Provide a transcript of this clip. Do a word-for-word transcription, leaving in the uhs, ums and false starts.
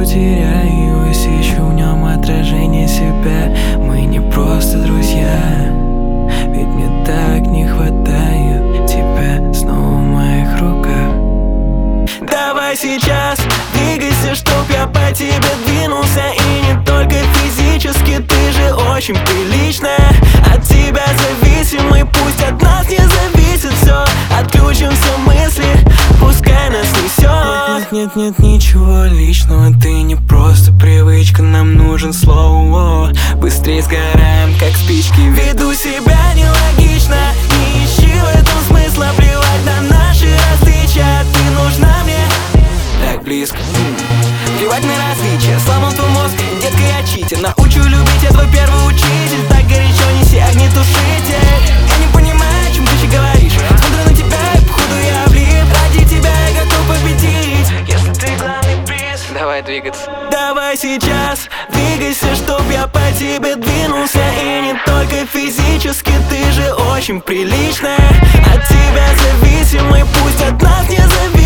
теряюсь, ищу в нем отражение себя. Мы не просто друзья, ведь мне так не хватает тебя снова в моих руках. Давай сейчас двигайся, чтоб я по тебе двинулся. И не только физически, ты же очень приличная. От тебя зависимый, пусть от нас не зависит все. Отключим все мысли, пускай нас несет. Нет, нет, нет, ничего личного, ты не просто привычка. Нам нужен слово, быстрее сгораем, как спички. Веду себя нелогично, не ищи в этом смысла. Плевать на наши различия, ты нужна мне так близко. Плевать на различия, сломал твой мозг, детка, я читер. Научу любить, я твой первый учитель. Так горячо неси огнетушитель. Я не понимаю, о чем ты еще говоришь. Смотрю на тебя и походу я влип. Ради тебя я готов победить, если ты главный приз. Давай двигаться. Давай сейчас двигайся, чтоб я по тебе двинулся. И не только физически, ты же очень приличная. От тебя зависимый, пусть от нас не зависит.